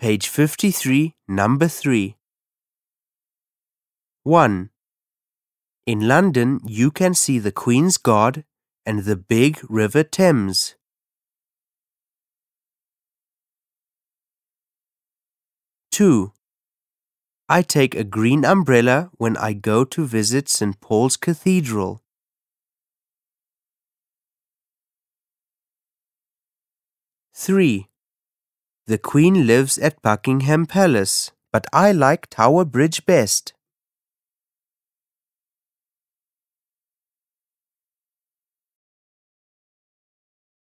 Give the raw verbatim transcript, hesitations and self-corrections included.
Page fifty-three, number three. one. In London, you can see the Queen's Guard and the big River Thames. two. I take a green umbrella when I go to visit Saint Paul's Cathedral. three. The Queen lives at Buckingham Palace, but I like Tower Bridge best.